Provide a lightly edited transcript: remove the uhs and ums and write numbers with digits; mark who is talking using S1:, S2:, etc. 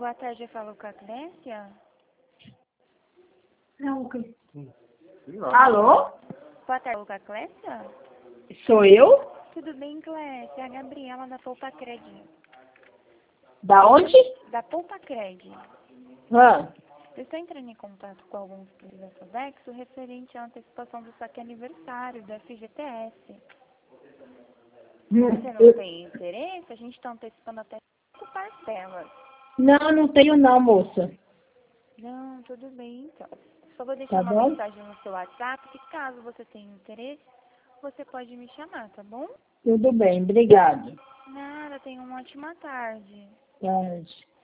S1: Boa tarde, eu falo com a Clécia.
S2: Não, alô?
S1: Boa tarde, eu falo com a Clécia.
S2: Sou eu?
S1: Tudo bem, Clécia? É a Gabriela da Poupa Cred.
S2: Da onde?
S1: Da Poupa Cred.
S2: Ah,
S1: Eu estou entrando em contato com alguns clientes da Sodexo referente à antecipação do saque aniversário da FGTS. Você não tem interesse? A gente está antecipando até 5 parcelas.
S2: não tenho não, moça.
S1: Não, tudo bem, então. Só vou deixar
S2: Tá
S1: uma
S2: bom?
S1: mensagem no seu WhatsApp que caso você tenha interesse, você pode me chamar, tá bom?
S2: Tudo bem, obrigado.
S1: Nada, tenha uma ótima tarde.
S2: Tarde.